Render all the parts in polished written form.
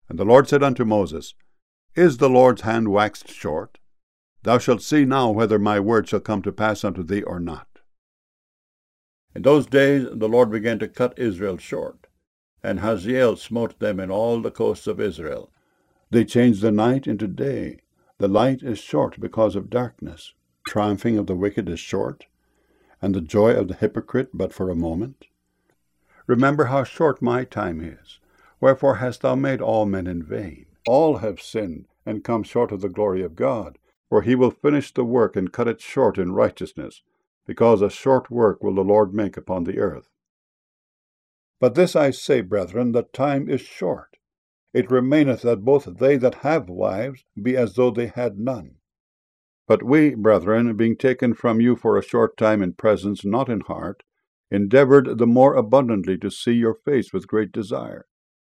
And the Lord said unto Moses, Is the Lord's hand waxed short? Thou shalt see now whether my word shall come to pass unto thee or not. In those days the Lord began to cut Israel short, and Hazael smote them in all the coasts of Israel. They changed the night into day. The light is short because of darkness. Triumphing of the wicked is short, and the joy of the hypocrite but for a moment. Remember how short my time is. Wherefore hast thou made all men in vain? All have sinned, and come short of the glory of God. For he will finish the work and cut it short in righteousness, because a short work will the Lord make upon the earth. But this I say, brethren, that time is short. It remaineth that both they that have wives be as though they had none. But we, brethren, being taken from you for a short time in presence, not in heart, endeavored the more abundantly to see your face with great desire.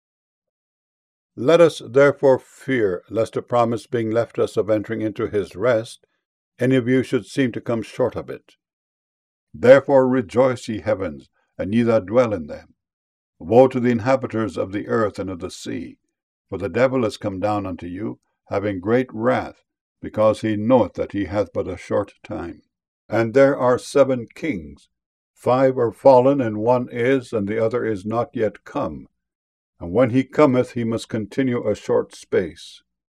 Let us therefore fear, lest a promise being left us of entering into his rest, any of you should seem to come short of it. Therefore rejoice, ye heavens, and ye that dwell in them. Woe to the inhabitants of the earth and of the sea, for the devil is come down unto you, having great wrath, because he knoweth that he hath but a short time. And there are 7 kings, 5 are fallen, and one is, and the other is not yet come. And when he cometh, he must continue a short space.